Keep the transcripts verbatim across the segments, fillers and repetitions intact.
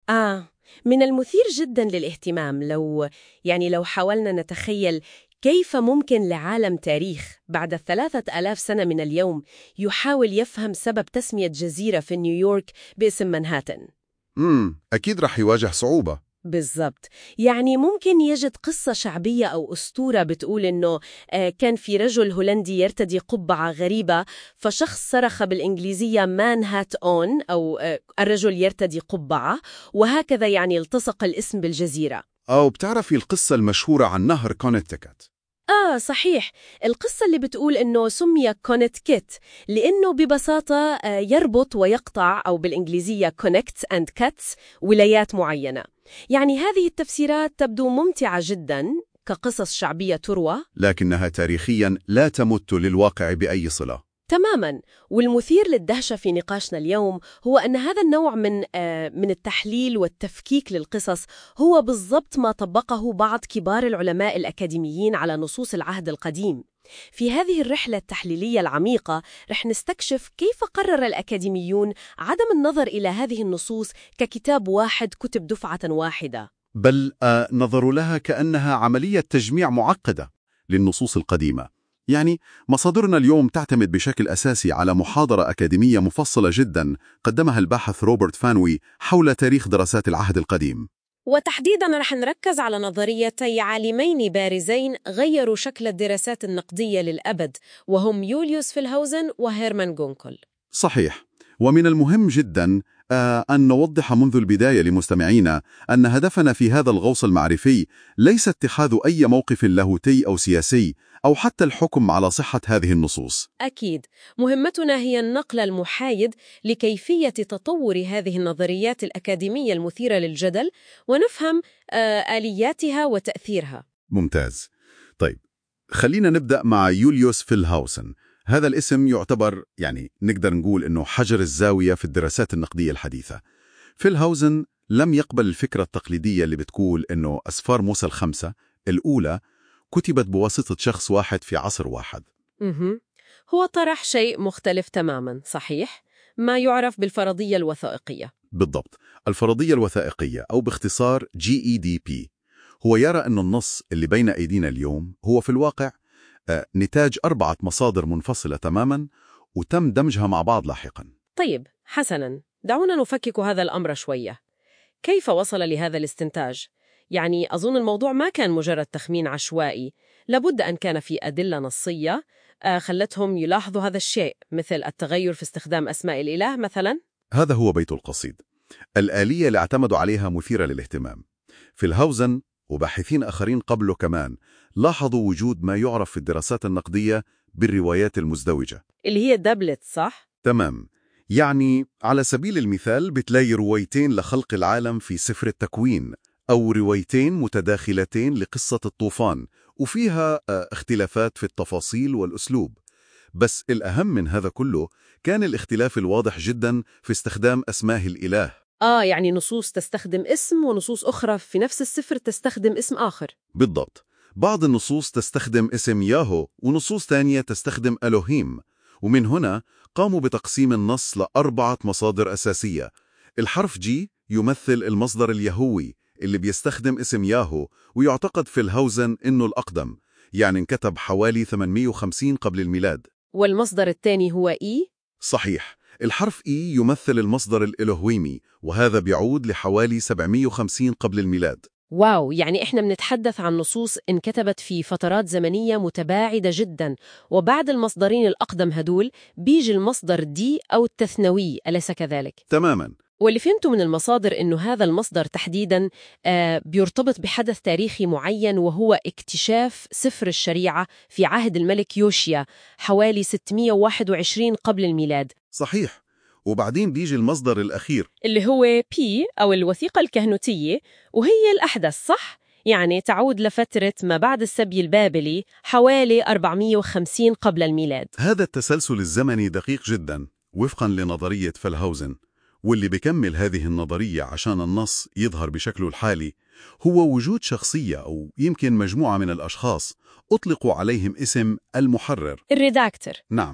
آه، من المثير جدا للاهتمام لو يعني لو حاولنا نتخيل كيف ممكن لعالم تاريخ بعد ثلاثة آلاف سنة من اليوم يحاول يفهم سبب تسمية جزيرة في نيويورك باسم منهاتن. امم أكيد رح يواجه صعوبة. بالضبط، يعني ممكن يجد قصة شعبية أو أسطورة بتقول إنه آه، كان في رجل هولندي يرتدي قبعة غريبة، فشخص صرخ بالإنجليزية man hat on أو آه، الرجل يرتدي قبعة، وهكذا يعني التصق الاسم بالجزيرة. أو بتعرفي القصة المشهورة عن نهر كونتيكت؟ آه صحيح، القصة اللي بتقول إنه سمي كونتكت لأنه ببساطة آه، يربط ويقطع أو بالإنجليزية connect and cuts ولايات معينة. يعني هذه التفسيرات تبدو ممتعة جداً كقصص شعبية تروى، لكنها تاريخياً لا تمت للواقع بأي صلة. تماماً. والمثير للدهشة في نقاشنا اليوم هو أن هذا النوع من آه، من التحليل والتفكيك للقصص هو بالضبط ما طبقه بعض كبار العلماء الأكاديميين على نصوص العهد القديم. في هذه الرحلة التحليلية العميقة رح نستكشف كيف قرر الأكاديميون عدم النظر إلى هذه النصوص ككتاب واحد كتب دفعة واحدة، بل آه نظروا لها كأنها عملية تجميع معقدة للنصوص القديمة. يعني مصادرنا اليوم تعتمد بشكل أساسي على محاضرة أكاديمية مفصلة جدا قدمها الباحث روبرت فانوي حول تاريخ دراسات العهد القديم. وتحديداً رح نركز على نظريتي عالمين بارزين غيروا شكل الدراسات النقدية للأبد، وهم يوليوس فيلهاوزن وهيرمان جونكل. صحيح. ومن المهم جدا آه أن نوضح منذ البداية لمستمعينا أن هدفنا في هذا الغوص المعرفي ليس اتخاذ أي موقف لاهوتي أو سياسي أو حتى الحكم على صحة هذه النصوص. أكيد، مهمتنا هي النقل المحايد لكيفية تطور هذه النظريات الأكاديمية المثيرة للجدل ونفهم آه آلياتها وتأثيرها. ممتاز. طيب، خلينا نبدأ مع يوليوس فيلهاوزن. هذا الاسم يعتبر يعني نقدر نقول إنه حجر الزاوية في الدراسات النقدية الحديثة. فيلهاوزن لم يقبل الفكرة التقليدية اللي بتقول إنه أسفار موسى الخمسة الأولى كتبت بواسطة شخص واحد في عصر واحد. مه. هو طرح شيء مختلف تماماً، صحيح، ما يعرف بالفرضية الوثائقية. بالضبط، الفرضية الوثائقية أو باختصار جي إي دي بي. هو يرى أن النص اللي بين أيدينا اليوم هو في الواقع آه، نتاج أربعة مصادر منفصلة تماماً وتم دمجها مع بعض لاحقاً. طيب، حسناً، دعونا نفكك هذا الأمر شوية. كيف وصل لهذا الاستنتاج؟ يعني أظن الموضوع ما كان مجرد تخمين عشوائي، لابد أن كان في أدلة نصية آه، خلتهم يلاحظوا هذا الشيء، مثل التغير في استخدام أسماء الإله مثلاً. هذا هو بيت القصيد. الآلية اللي اعتمدوا عليها مثيرة للاهتمام. فيلهاوزن وباحثين آخرين قبله كمان لاحظوا وجود ما يعرف في الدراسات النقدية بالروايات المزدوجة، اللي هي دبلت، صح؟ تمام. يعني على سبيل المثال بتلاقي روايتين لخلق العالم في سفر التكوين أو روايتين متداخلتين لقصة الطوفان وفيها آه، اختلافات في التفاصيل والأسلوب. بس الأهم من هذا كله كان الاختلاف الواضح جدا في استخدام أسماء الإله. آه يعني نصوص تستخدم اسم ونصوص أخرى في نفس السفر تستخدم اسم آخر. بالضبط، بعض النصوص تستخدم اسم ياهو ونصوص تانية تستخدم ألوهيم. ومن هنا قاموا بتقسيم النص لأربعة مصادر أساسية. الحرف جي يمثل المصدر اليهوي اللي بيستخدم اسم ياهو، ويعتقد في الهاوزن إنه الأقدم، يعني انكتب حوالي ثمانمائة وخمسين قبل الميلاد. والمصدر الثاني هو إي؟ صحيح، الحرف إي يمثل المصدر الإلهويمي، وهذا بيعود لحوالي سبعمائة وخمسين قبل الميلاد. واو، يعني إحنا بنتحدث عن نصوص انكتبت في فترات زمنية متباعدة جداً، وبعد المصدرين الأقدم هدول بيجي المصدر دي أو التثنوي، أليس كذلك؟ تماماً. واللي فهمته من المصادر إنه هذا المصدر تحديداً آه بيرتبط بحدث تاريخي معين، وهو اكتشاف سفر الشريعة في عهد الملك يوشيا حوالي ستمائة وواحد وعشرين قبل الميلاد. صحيح. وبعدين بيجي المصدر الأخير اللي هو بي أو الوثيقة الكهنوتية، وهي الأحدث، صح؟ يعني تعود لفترة ما بعد السبي البابلي حوالي أربعمائة وخمسين قبل الميلاد. هذا التسلسل الزمني دقيق جدا وفقا لنظرية فيلهاوزن، واللي بيكمل هذه النظرية عشان النص يظهر بشكله الحالي هو وجود شخصية أو يمكن مجموعة من الأشخاص أطلقوا عليهم اسم المحرر. الريداكتر. نعم،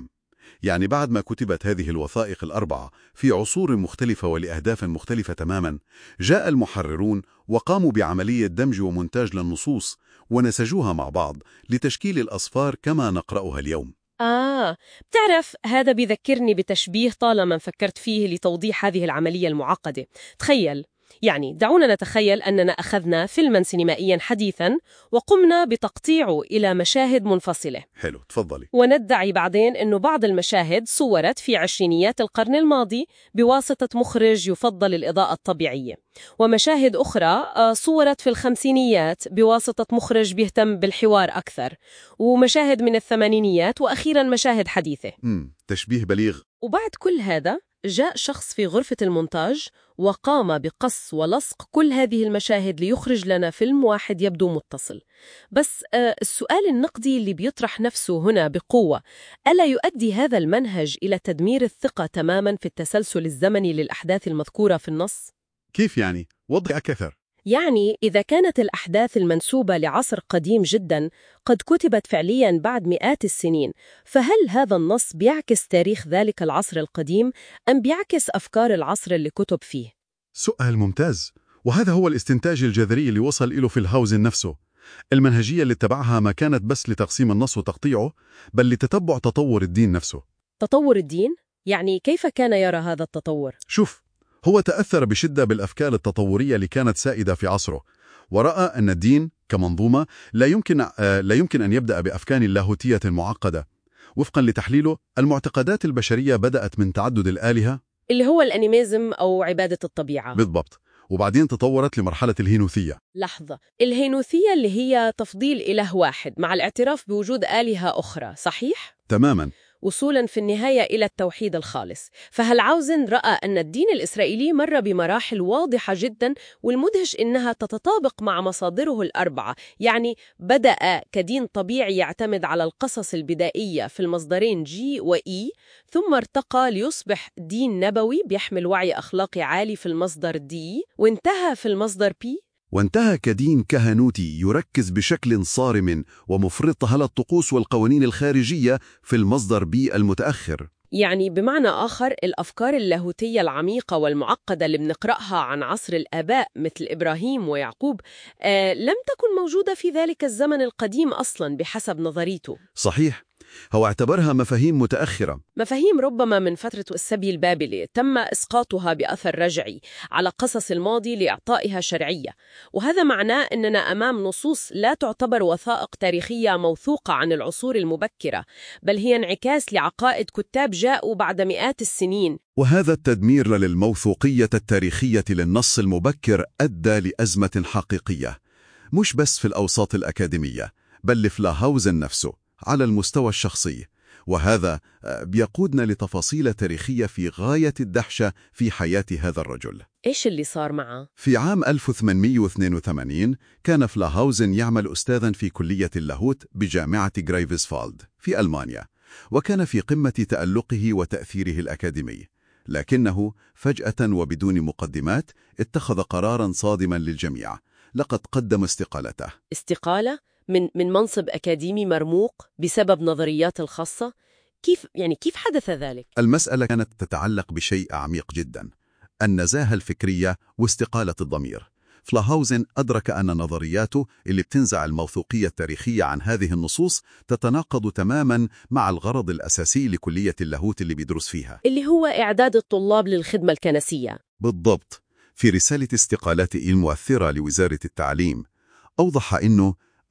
يعني بعد ما كتبت هذه الوثائق الأربعة في عصور مختلفة ولأهداف مختلفة تماما، جاء المحررون وقاموا بعملية دمج ومونتاج للنصوص ونسجوها مع بعض لتشكيل الأصفار كما نقرأها اليوم. آه، بتعرف هذا بيذكرني بتشبيه طالما فكرت فيه لتوضيح هذه العملية المعقدة. تخيل، يعني دعونا نتخيل أننا أخذنا فيلماً سينمائياً حديثاً وقمنا بتقطيعه إلى مشاهد منفصلة. حلو، تفضلي. وندعي بعدين أنه بعض المشاهد صورت في عشرينيات القرن الماضي بواسطة مخرج يفضل الإضاءة الطبيعية، ومشاهد أخرى صورت في الخمسينيات بواسطة مخرج بيهتم بالحوار أكثر، ومشاهد من الثمانينيات، وأخيراً مشاهد حديثة. امم تشبيه بليغ. وبعد كل هذا جاء شخص في غرفة المونتاج وقام بقص ولصق كل هذه المشاهد ليخرج لنا فيلم واحد يبدو متصل. بس آه السؤال النقدي اللي بيطرح نفسه هنا بقوة، ألا يؤدي هذا المنهج إلى تدمير الثقة تماماً في التسلسل الزمني للأحداث المذكورة في النص؟ كيف يعني؟ وضح أكثر. يعني إذا كانت الأحداث المنسوبة لعصر قديم جداً قد كتبت فعلياً بعد مئات السنين، فهل هذا النص بيعكس تاريخ ذلك العصر القديم أم بيعكس أفكار العصر اللي كتب فيه؟ سؤال ممتاز، وهذا هو الاستنتاج الجذري اللي وصل إله في الهاوزن نفسه. المنهجية اللي اتبعها ما كانت بس لتقسيم النص وتقطيعه، بل لتتبع تطور الدين نفسه. تطور الدين؟ يعني كيف كان يرى هذا التطور؟ شوف، هو تأثر بشدة بالأفكار التطورية اللي كانت سائدة في عصره، ورأى أن الدين كمنظومة لا يمكن آه لا يمكن أن يبدأ بأفكار لاهوتية معقدة. وفقا لتحليله، المعتقدات البشرية بدأت من تعدد الآلهة اللي هو الأنيميزم أو عبادة الطبيعة. بالضبط، وبعدين تطورت لمرحلة الهينوثية. لحظة، الهينوثية اللي هي تفضيل إله واحد مع الاعتراف بوجود آلهة أخرى، صحيح؟ تماماً. وصولاً في النهاية إلى التوحيد الخالص. فهالعاوزن رأى أن الدين الإسرائيلي مر بمراحل واضحة جداً، والمدهش إنها تتطابق مع مصادره الأربعة. يعني بدأ كدين طبيعي يعتمد على القصص البدائية في المصدرين جي وإي، ثم ارتقى ليصبح دين نبوي بيحمل وعي أخلاقي عالي في المصدر دي، وانتهى في المصدر بي، وانتهى كدين كهنوتي يركز بشكل صارم ومفرط على الطقوس والقوانين الخارجية في المصدر بي المتأخر. يعني بمعنى آخر الأفكار اللاهوتية العميقة والمعقدة اللي بنقرأها عن عصر الآباء مثل إبراهيم ويعقوب آه لم تكن موجودة في ذلك الزمن القديم أصلاً بحسب نظريته. صحيح، هو اعتبرها مفاهيم متأخرة، مفاهيم ربما من فترة السبي البابلي تم إسقاطها بأثر رجعي على قصص الماضي لإعطائها شرعية. وهذا معناه أننا أمام نصوص لا تعتبر وثائق تاريخية موثوقة عن العصور المبكرة، بل هي انعكاس لعقائد كتاب جاءوا بعد مئات السنين. وهذا التدمير للموثوقية التاريخية للنص المبكر أدى لأزمة حقيقية، مش بس في الأوساط الأكاديمية، بل في لاهاوزن نفسه على المستوى الشخصي. وهذا بيقودنا لتفاصيل تاريخية في غاية الدهشة في حياة هذا الرجل. إيش اللي صار معه؟ في عام ألف وثمانمئة واثنين وثمانين كان لاهاوزن يعمل أستاذاً في كلية اللاهوت بجامعة غرايفسفالد في ألمانيا، وكان في قمة تألقه وتأثيره الأكاديمي. لكنه فجأة وبدون مقدمات اتخذ قراراً صادماً للجميع، لقد قدم استقالته. استقالة؟ من من منصب أكاديمي مرموق بسبب نظريات الخاصة؟ كيف يعني كيف حدث ذلك؟ المسألة كانت تتعلق بشيء عميق جدا، النزاهة الفكرية واستقالة الضمير. لاهاوزن أدرك أن نظرياته اللي بتنزع الموثوقية التاريخية عن هذه النصوص تتناقض تماما مع الغرض الأساسي لكلية اللاهوت اللي بيدرس فيها، اللي هو إعداد الطلاب للخدمة الكنسية. بالضبط. في رسالة استقالته المؤثرة لوزارة التعليم أوضح أنه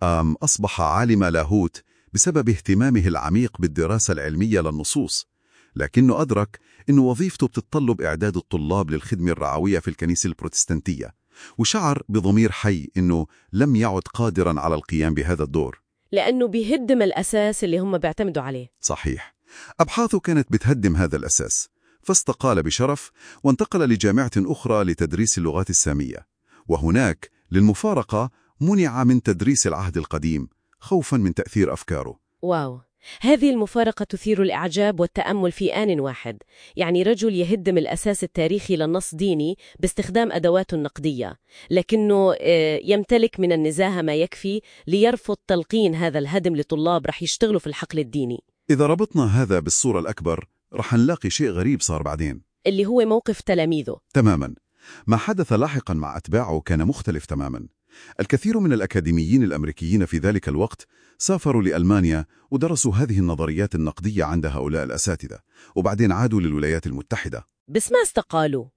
أصبح عالم لاهوت بسبب اهتمامه العميق بالدراسة العلمية للنصوص، لكنه أدرك أن وظيفته بتتطلب إعداد الطلاب للخدمة الرعوية في الكنيسة البروتستانتية، وشعر بضمير حي أنه لم يعد قادراً على القيام بهذا الدور، لأنه بيهدم الأساس اللي هم بيعتمدوا عليه. صحيح. أبحاثه كانت بتهدم هذا الأساس، فاستقال بشرف وانتقل لجامعة أخرى لتدريس اللغات السامية، وهناك للمفارقة منع من تدريس العهد القديم خوفاً من تأثير أفكاره. واو، هذه المفارقة تثير الإعجاب والتأمل في آن واحد. يعني رجل يهدم الأساس التاريخي للنص ديني باستخدام أدواته النقدية، لكنه يمتلك من النزاهة ما يكفي ليرفض تلقين هذا الهدم لطلاب رح يشتغلوا في الحقل الديني. إذا ربطنا هذا بالصورة الأكبر رح نلاقي شيء غريب صار بعدين. اللي هو موقف تلاميذه. تماما. ما حدث لاحقا مع أتباعه كان مختلف تماما. الكثير من الأكاديميين الأمريكيين في ذلك الوقت سافروا لألمانيا ودرسوا هذه النظريات النقدية عند هؤلاء الأساتذة، وبعدين عادوا للولايات المتحدة. بس ما استقالوا.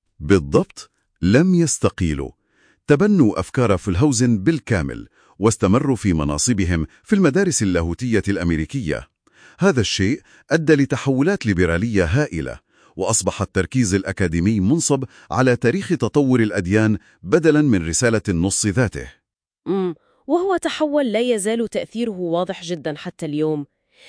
بالضبط، لم يستقيلوا. تبنوا أفكار فولهاوزن بالكامل واستمروا في مناصبهم في المدارس اللاهوتية الأمريكية. هذا الشيء أدى لتحولات ليبرالية هائلة، وأصبح التركيز الأكاديمي منصب على تاريخ تطور الأديان بدلاً من رسالة النص ذاته. امم وهو تحول لا يزال تأثيره واضح جدا حتى اليوم.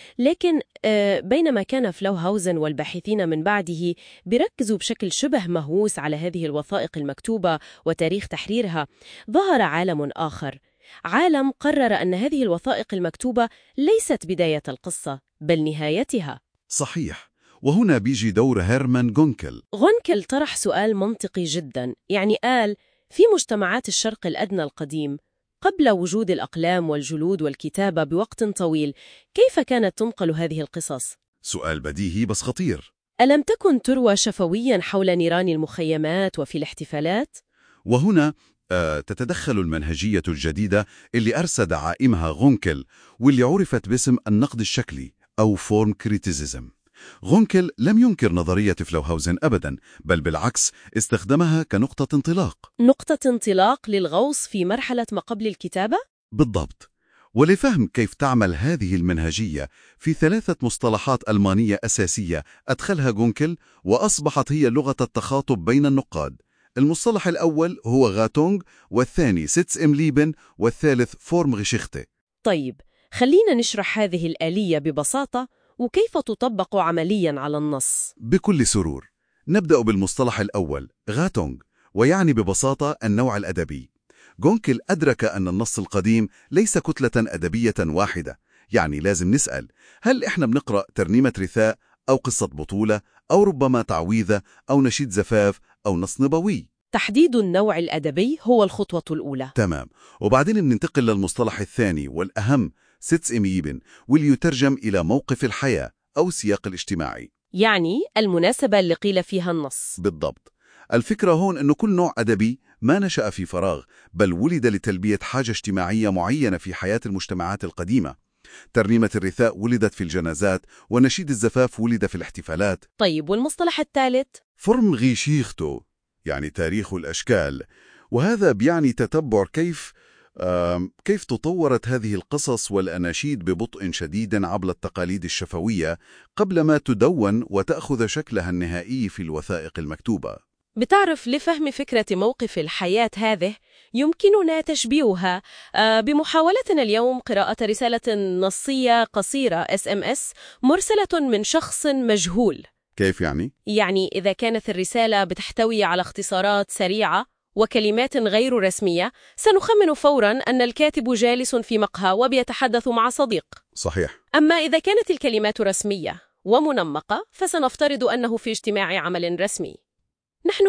لكن آه بينما كان فلوهاوزن والباحثين من بعده بيركزوا بشكل شبه مهووس على هذه الوثائق المكتوبة وتاريخ تحريرها، ظهر عالم آخر، عالم قرر أن هذه الوثائق المكتوبة ليست بداية القصة بل نهايتها. صحيح، وهنا بيجي دور هيرمان غونكل. غونكل طرح سؤال منطقي جدا، يعني قال في مجتمعات الشرق الأدنى القديم قبل وجود الأقلام والجلود والكتابة بوقت طويل، كيف كانت تنقل هذه القصص؟ سؤال بديهي بس خطير. ألم تكن تروى شفويا حول نيران المخيمات وفي الاحتفالات؟ وهنا آه تتدخل المنهجية الجديدة اللي أرسى دعائمها غونكل، واللي عرفت باسم النقد الشكلي أو فورم كريتيزيزم. غونكل لم ينكر نظرية فلوهاوزن أبداً، بل بالعكس استخدمها كنقطة انطلاق. نقطة انطلاق للغوص في مرحلة ما قبل الكتابة؟ بالضبط. ولفهم كيف تعمل هذه المنهجية في ثلاثة مصطلحات ألمانية أساسية أدخلها غونكل وأصبحت هي لغة التخاطب بين النقاد. المصطلح الأول هو غاتونغ، والثاني سيتس إم ليبن، والثالث فورم غشيختي. طيب، خلينا نشرح هذه الآلية ببساطة وكيف تطبق عملياً على النص. بكل سرور. نبدأ بالمصطلح الأول غاتونغ، ويعني ببساطة النوع الأدبي. غونكل أدرك أن النص القديم ليس كتلة أدبية واحدة، يعني لازم نسأل هل إحنا بنقرأ ترنيمة رثاء أو قصة بطولة أو ربما تعويذة أو نشيد زفاف أو نص نبوي. تحديد النوع الأدبي هو الخطوة الأولى. تمام. وبعدين بننتقل للمصطلح الثاني والأهم سيتس إم ليبن، واللي يترجم إلى موقف الحياة أو السياق الاجتماعي، يعني المناسبة اللي قيل فيها النص. بالضبط. الفكرة هون أنه كل نوع أدبي ما نشأ في فراغ، بل ولد لتلبية حاجة اجتماعية معينة في حياة المجتمعات القديمة. ترنيمة الرثاء ولدت في الجنازات، ونشيد الزفاف ولد في الاحتفالات. طيب، والمصطلح الثالث؟ فورم غيشيختو، يعني تاريخ الأشكال، وهذا بيعني تتبع كيف كيف تطورت هذه القصص والأناشيد ببطء شديد عبر التقاليد الشفوية قبل ما تدون وتأخذ شكلها النهائي في الوثائق المكتوبة. بتعرف، لفهم فكرة موقف الحياة هذه يمكننا تشبيهها بمحاولتنا اليوم قراءة رسالة نصية قصيرة إس إم إس مرسلة من شخص مجهول. كيف يعني؟ يعني إذا كانت الرسالة بتحتوي على اختصارات سريعة وكلمات غير رسمية، سنخمن فوراً أن الكاتب جالس في مقهى وبيتحدث مع صديق. صحيح. أما إذا كانت الكلمات رسمية ومنمقة، فسنفترض أنه في اجتماع عمل رسمي. نحن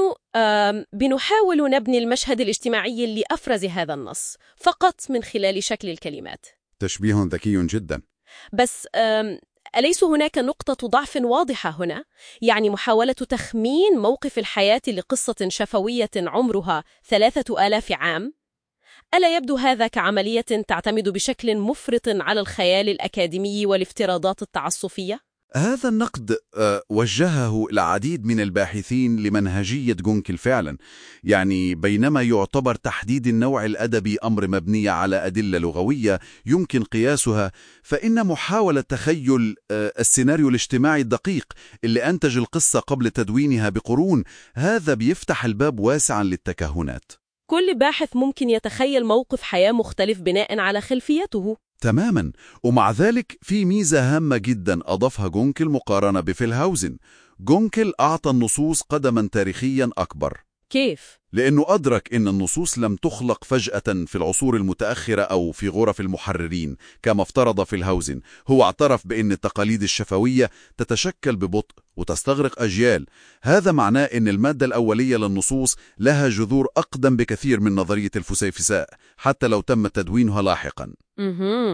بنحاول نبني المشهد الاجتماعي لأفرز هذا النص فقط من خلال شكل الكلمات. تشبيه ذكي جدا. بس أليس هناك نقطة ضعف واضحة هنا؟ يعني محاولة تخمين موقف الحياة لقصة شفوية عمرها ثلاثة آلاف عام؟ ألا يبدو هذا كعملية تعتمد بشكل مفرط على الخيال الأكاديمي والافتراضات التعسفية؟ هذا النقد أه وجهه العديد من الباحثين لمنهجية غونكل فعلا. يعني بينما يعتبر تحديد النوع الأدبي أمر مبني على أدلة لغوية يمكن قياسها، فإن محاولة تخيل أه السيناريو الاجتماعي الدقيق اللي أنتج القصة قبل تدوينها بقرون، هذا بيفتح الباب واسعا للتكهنات. كل باحث ممكن يتخيل موقف حياة مختلف بناء على خلفيته. تماماً. ومع ذلك في ميزة هامة جداً أضافها غونكل مقارنة بفلهاوزن. غونكل أعطى النصوص قدماً تاريخياً أكبر. كيف؟ لأنه أدرك أن النصوص لم تخلق فجأة في العصور المتأخرة أو في غرف المحررين كما افترض فلهاوزن. هو اعترف بأن التقاليد الشفوية تتشكل ببطء وتستغرق أجيال. هذا معناه أن المادة الأولية للنصوص لها جذور أقدم بكثير من نظرية الفسيفساء، حتى لو تم تدوينها لاحقا. مهم.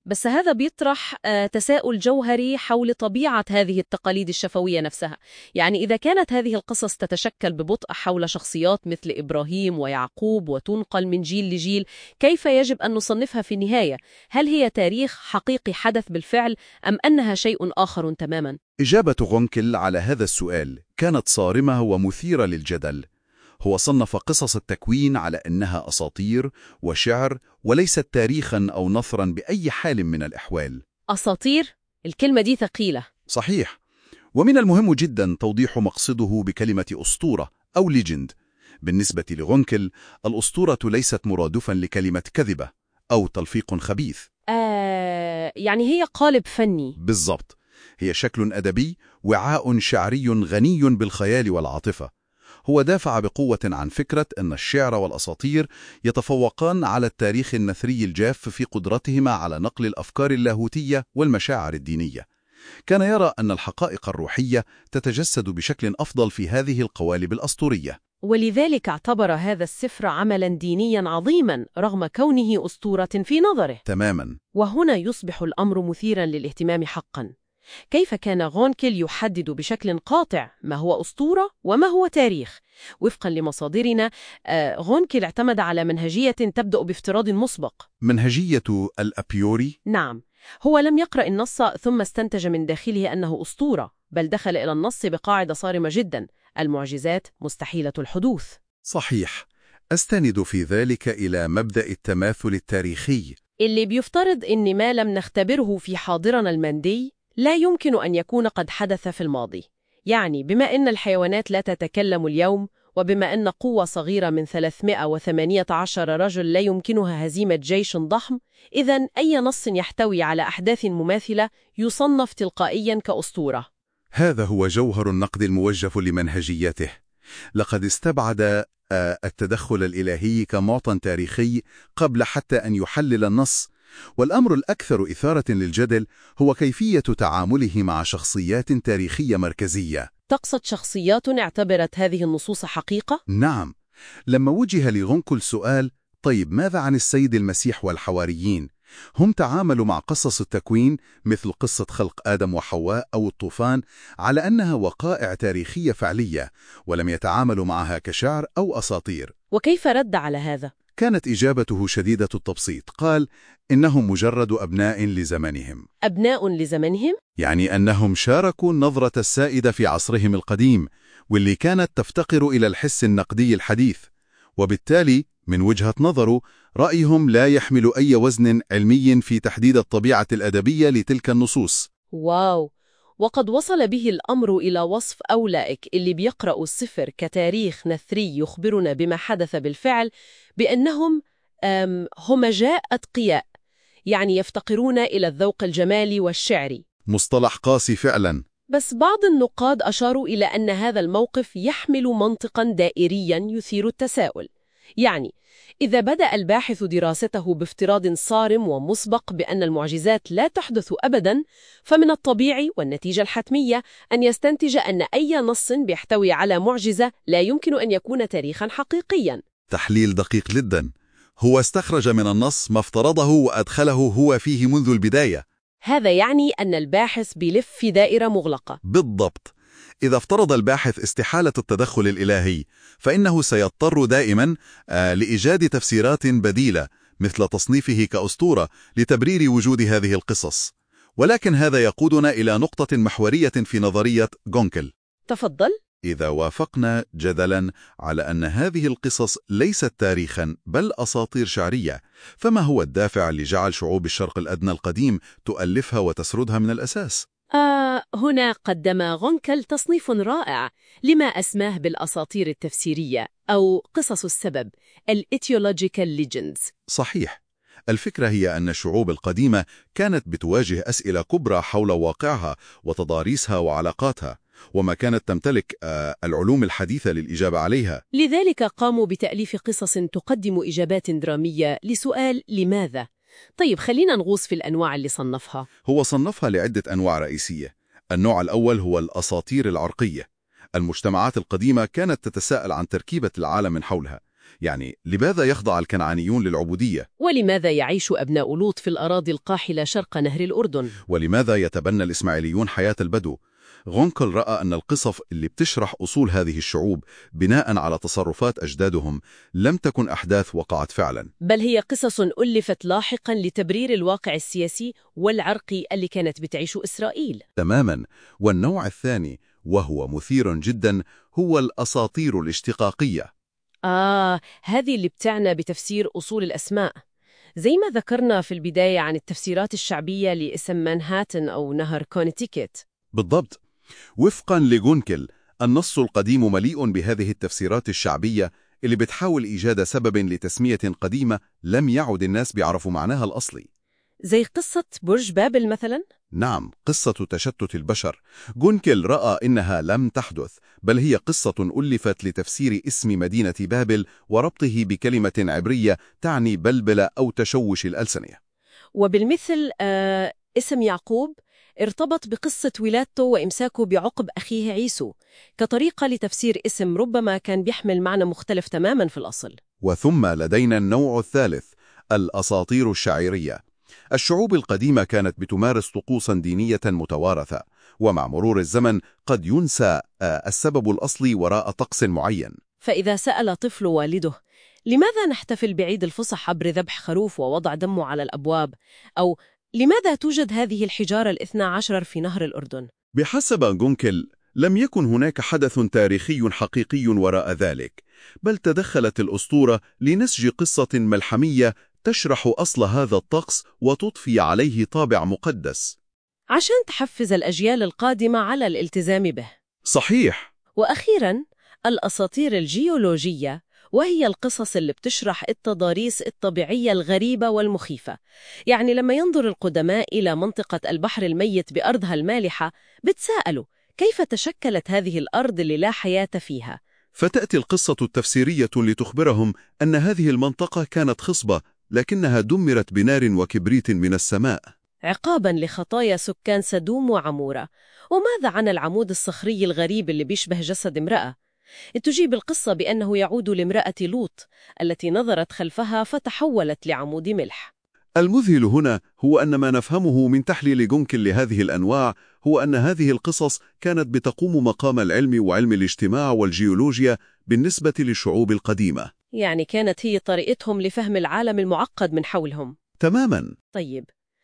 بس هذا بيطرح آه، تساؤل جوهري حول طبيعة هذه التقاليد الشفوية نفسها. يعني إذا كانت هذه القصص تتشكل ببطء حول شخصيات مثل إبراهيم ويعقوب وتنقل من جيل لجيل، كيف يجب أن نصنفها في النهاية؟ هل هي تاريخ حقيقي حدث بالفعل أم أنها شيء آخر تماما؟ إجابة غونكل على هذا السؤال كانت صارمة ومثيرة للجدل. هو صنف قصص التكوين على أنها أساطير وشعر وليست تاريخاً أو نثراً بأي حال من الأحوال. أساطير؟ الكلمة دي ثقيلة. صحيح، ومن المهم جداً توضيح مقصده بكلمة أسطورة أو ليجند. بالنسبة لغونكل، الأسطورة ليست مرادفاً لكلمة كذبة أو تلفيق خبيث. آه يعني هي قالب فني. بالضبط، هي شكل أدبي، وعاء شعري غني بالخيال والعاطفة. هو دافع بقوة عن فكرة أن الشعر والأساطير يتفوقان على التاريخ النثري الجاف في قدرتهما على نقل الأفكار اللاهوتية والمشاعر الدينية. كان يرى أن الحقائق الروحية تتجسد بشكل أفضل في هذه القوالب الأسطورية، ولذلك اعتبر هذا السفر عملاً دينياً عظيماً رغم كونه أسطورة في نظره. تماماً. وهنا يصبح الأمر مثيراً للاهتمام حقاً. كيف كان غونكل يحدد بشكل قاطع ما هو أسطورة وما هو تاريخ؟ وفقاً لمصادرنا، آه، غونكل اعتمد على منهجية تبدأ بافتراض مسبق. منهجية الأبيوري؟ نعم، هو لم يقرأ النص ثم استنتج من داخله أنه أسطورة، بل دخل إلى النص بقاعدة صارمة جداً: المعجزات مستحيلة الحدوث. صحيح، أستند في ذلك إلى مبدأ التماثل التاريخي، اللي بيفترض إن ما لم نختبره في حاضرنا المادي لا يمكن أن يكون قد حدث في الماضي. يعني بما أن الحيوانات لا تتكلم اليوم، وبما أن قوة صغيرة من ثلاثمائة وثمانية عشر رجل لا يمكنها هزيمة جيش ضخم، إذن أي نص يحتوي على أحداث مماثلة يصنف تلقائياً كأسطورة. هذا هو جوهر النقد الموجه لمنهجيته. لقد استبعد آه، التدخل الإلهي كمعطى تاريخي قبل حتى أن يحلل النص. والأمر الأكثر إثارة للجدل هو كيفية تعامله مع شخصيات تاريخية مركزية. تقصد شخصيات اعتبرت هذه النصوص حقيقة؟ نعم، لما وجه لغونكل سؤال: طيب ماذا عن السيد المسيح والحواريين؟ هم تعاملوا مع قصص التكوين مثل قصة خلق آدم وحواء أو الطوفان على أنها وقائع تاريخية فعلية، ولم يتعاملوا معها كشعر أو أساطير. وكيف رد على هذا؟ كانت إجابته شديدة التبسيط. قال: إنهم مجرد أبناء لزمنهم. أبناء لزمنهم؟ يعني أنهم شاركوا النظرة السائدة في عصرهم القديم، واللي كانت تفتقر إلى الحس النقدي الحديث، وبالتالي من وجهة نظره رأيهم لا يحمل أي وزن علمي في تحديد الطبيعة الأدبية لتلك النصوص. واو، وقد وصل به الأمر إلى وصف أولئك اللي بيقرأوا السفر كتاريخ نثري يخبرنا بما حدث بالفعل بأنهم همجاء أتقياء، يعني يفتقرون إلى الذوق الجمالي والشعري. مصطلح قاسي فعلا. بس بعض النقاد أشاروا إلى أن هذا الموقف يحمل منطقاً دائرياً يثير التساؤل. يعني إذا بدأ الباحث دراسته بافتراض صارم ومسبق بأن المعجزات لا تحدث أبداً، فمن الطبيعي والنتيجة الحتمية أن يستنتج أن أي نص بيحتوي على معجزة لا يمكن أن يكون تاريخاً حقيقياً. تحليل دقيق جدا. هو استخرج من النص ما افترضه وأدخله هو فيه منذ البداية. هذا يعني أن الباحث بيلف في دائرة مغلقة. بالضبط. إذا افترض الباحث استحالة التدخل الإلهي، فإنه سيضطر دائما آه لإيجاد تفسيرات بديلة مثل تصنيفه كأسطورة لتبرير وجود هذه القصص. ولكن هذا يقودنا إلى نقطة محورية في نظرية غونكل. تفضل. إذا وافقنا جدلا على أن هذه القصص ليست تاريخا بل أساطير شعرية، فما هو الدافع اللي جعل شعوب الشرق الأدنى القديم تؤلفها وتسردها من الأساس؟ آه هنا قدم غونكل تصنيف رائع لما أسماه بالأساطير التفسيرية أو قصص السبب، الإيتيولوجيكال legends. صحيح. الفكرة هي أن الشعوب القديمة كانت بتواجه أسئلة كبرى حول واقعها وتضاريسها وعلاقاتها، وما كانت تمتلك آه العلوم الحديثة للإجابة عليها. لذلك قاموا بتأليف قصص تقدم إجابات درامية لسؤال لماذا؟ طيب خلينا نغوص في الأنواع اللي صنفها. هو صنفها لعدة أنواع رئيسية. النوع الأول هو الأساطير العرقية. المجتمعات القديمة كانت تتساءل عن تركيبة العالم من حولها، يعني لماذا يخضع الكنعانيون للعبودية؟ ولماذا يعيش أبناء لوط في الأراضي القاحلة شرق نهر الأردن؟ ولماذا يتبنى الإسماعيليون حياة البدو؟ غونكل رأى أن القصص اللي بتشرح أصول هذه الشعوب بناء على تصرفات أجدادهم لم تكن أحداث وقعت فعلا، بل هي قصص ألفت لاحقا لتبرير الواقع السياسي والعرقي اللي كانت بتعيشه إسرائيل. تماما. والنوع الثاني وهو مثير جدا هو الأساطير الاشتقاقية. آه، هذه اللي بتعنى بتفسير أصول الأسماء، زي ما ذكرنا في البداية عن التفسيرات الشعبية لاسم مانهاتن أو نهر كونتيكت. بالضبط. وفقا لغونكل، النص القديم مليء بهذه التفسيرات الشعبية اللي بتحاول إيجاد سبب لتسمية قديمة لم يعد الناس بيعرفوا معناها الأصلي. زي قصة برج بابل مثلا؟ نعم، قصة تشتت البشر. غونكل رأى إنها لم تحدث، بل هي قصة ألفت لتفسير اسم مدينة بابل وربطه بكلمة عبرية تعني بلبلة أو تشوش الألسنة. وبالمثل آه اسم يعقوب ارتبط بقصة ولادته وإمساكه بعقب أخيه عيسو كطريقة لتفسير اسم ربما كان بيحمل معنى مختلف تماما في الأصل. وثم لدينا النوع الثالث، الأساطير الشعيرية. الشعوب القديمة كانت بتمارس طقوسا دينية متوارثة، ومع مرور الزمن قد ينسى السبب الأصلي وراء طقس معين. فإذا سأل طفل والده لماذا نحتفل بعيد الفصح عبر ذبح خروف ووضع دمه على الأبواب؟ أو لماذا توجد هذه الحجارة الاثنى عشر في نهر الأردن؟ بحسب غونكل لم يكن هناك حدث تاريخي حقيقي وراء ذلك، بل تدخلت الأسطورة لنسج قصة ملحمية تشرح أصل هذا الطقس وتضفي عليه طابع مقدس عشان تحفز الأجيال القادمة على الالتزام به. صحيح. وأخيراً، الأساطير الجيولوجية، وهي القصص اللي بتشرح التضاريس الطبيعية الغريبة والمخيفة. يعني لما ينظر القدماء إلى منطقة البحر الميت بأرضها المالحة بتساءلوا كيف تشكلت هذه الأرض اللي لا حياة فيها؟ فتأتي القصة التفسيرية لتخبرهم أن هذه المنطقة كانت خصبة، لكنها دمرت بنار وكبريت من السماء عقاباً لخطايا سكان سدوم وعمورة. وماذا عن العمود الصخري الغريب اللي بيشبه جسد امرأة؟ تجيب القصة بأنه يعود لامرأة لوط التي نظرت خلفها فتحولت لعمود ملح. المذهل هنا هو أن ما نفهمه من تحليل غونكل لهذه الأنواع هو أن هذه القصص كانت بتقوم مقام العلم وعلم الاجتماع والجيولوجيا بالنسبة للشعوب القديمة. يعني كانت هي طريقتهم لفهم العالم المعقد من حولهم. تماماً. طيب،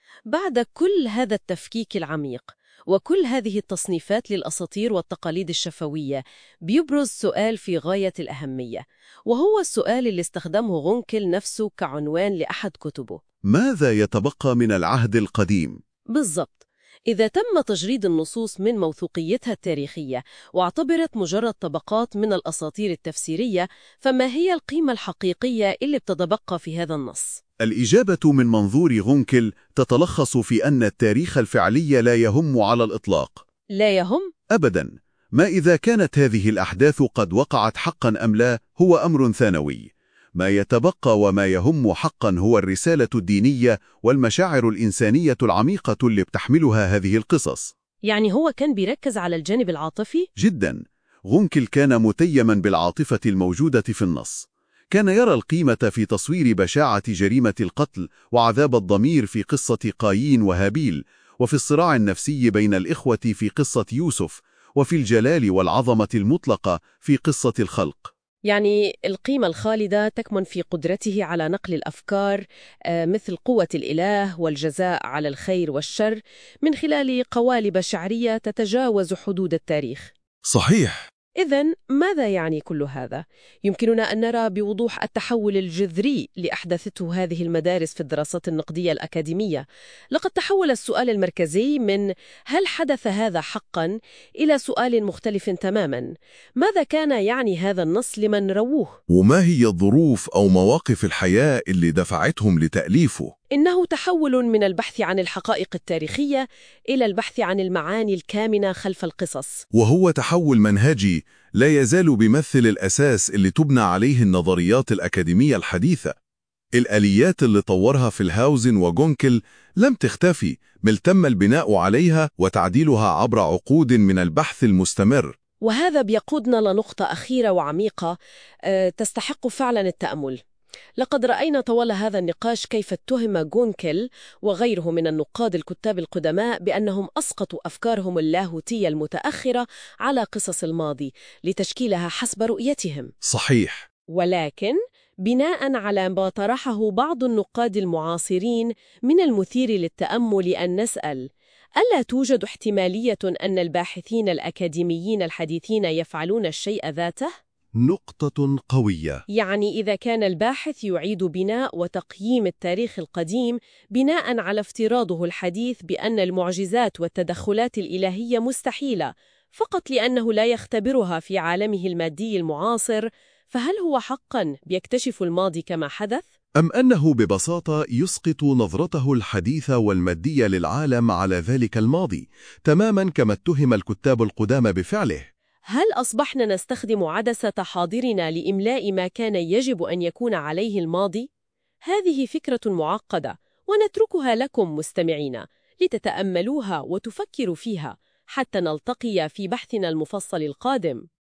بعد كل هذا التفكيك العميق وكل هذه التصنيفات للأساطير والتقاليد الشفوية، بيبرز سؤال في غاية الأهمية، وهو السؤال اللي استخدمه غونكل نفسه كعنوان لأحد كتبه: ماذا يتبقى من العهد القديم؟ بالضبط. إذا تم تجريد النصوص من موثوقيتها التاريخية واعتبرت مجرد طبقات من الأساطير التفسيرية، فما هي القيمة الحقيقية اللي بتتبقى في هذا النص؟ الإجابة من منظور غونكل تتلخص في أن التاريخ الفعلي لا يهم على الإطلاق. لا يهم؟ أبداً. ما إذا كانت هذه الأحداث قد وقعت حقاً أم لا هو أمر ثانوي. ما يتبقى وما يهم حقاً هو الرسالة الدينية والمشاعر الإنسانية العميقة اللي بتحملها هذه القصص. يعني هو كان بيركز على الجانب العاطفي؟ جداً. غونكل كان متيماً بالعاطفة الموجودة في النص. كان يرى القيمة في تصوير بشاعة جريمة القتل وعذاب الضمير في قصة قايين وهابيل، وفي الصراع النفسي بين الإخوة في قصة يوسف، وفي الجلال والعظمة المطلقة في قصة الخلق. يعني القيمة الخالدة تكمن في قدرته على نقل الأفكار مثل قوة الإله والجزاء على الخير والشر من خلال قوالب شعرية تتجاوز حدود التاريخ. صحيح. إذن ماذا يعني كل هذا؟ يمكننا أن نرى بوضوح التحول الجذري لأحدثته هذه المدارس في الدراسات النقدية الأكاديمية. لقد تحول السؤال المركزي من هل حدث هذا حقاً إلى سؤال مختلف تماماً: ماذا كان يعني هذا النص لمن رووه؟ وما هي الظروف أو مواقف الحياة اللي دفعتهم لتأليفه؟ إنه تحول من البحث عن الحقائق التاريخية إلى البحث عن المعاني الكامنة خلف القصص، وهو تحول منهجي لا يزال بيمثل الأساس اللي تبنى عليه النظريات الأكاديمية الحديثة. الآليات اللي طورها فيلهاوزن وغونكل لم تختفي، بل تم البناء عليها وتعديلها عبر عقود من البحث المستمر. وهذا بيقودنا لنقطة أخيرة وعميقة أه، تستحق فعلا التأمل. لقد رأينا طوال هذا النقاش كيف اتهم جونكل وغيره من النقاد الكتاب القدماء بأنهم أسقطوا أفكارهم اللاهوتية المتأخرة على قصص الماضي لتشكيلها حسب رؤيتهم. صحيح. ولكن بناء على ما طرحه بعض النقاد المعاصرين، من المثير للتأمل أن نسأل: ألا توجد احتمالية أن الباحثين الأكاديميين الحديثين يفعلون الشيء ذاته؟ نقطة قوية. يعني إذا كان الباحث يعيد بناء وتقييم التاريخ القديم بناء على افتراضه الحديث بأن المعجزات والتدخلات الإلهية مستحيلة فقط لأنه لا يختبرها في عالمه المادي المعاصر، فهل هو حقاً بيكتشف الماضي كما حدث؟ أم أنه ببساطة يسقط نظرته الحديثة والمادية للعالم على ذلك الماضي، تماماً كما اتهم الكتاب القدامى بفعله؟ هل أصبحنا نستخدم عدسة حاضرنا لإملاء ما كان يجب أن يكون عليه الماضي؟ هذه فكرة معقدة، ونتركها لكم مستمعين لتتأملوها وتفكروا فيها حتى نلتقي في بحثنا المفصل القادم.